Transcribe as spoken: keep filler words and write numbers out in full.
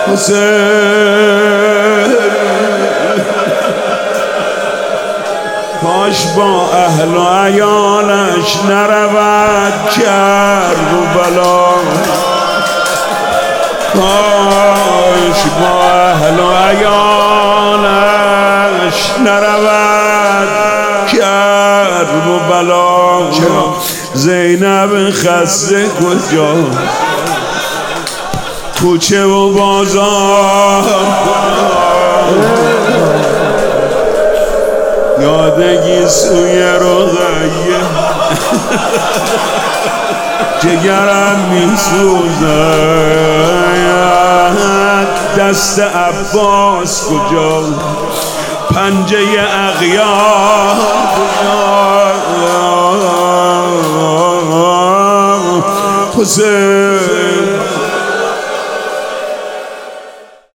حسین کاش با اهل و عیالش نرود کربلا، کاش با اهل و عیالش نرود کربلا. زینب خسته کجا کوچه و بازار یادگی سوی رقیه جگرم می سوزد. دست عباس کجا پنجه اغیار کجا حسین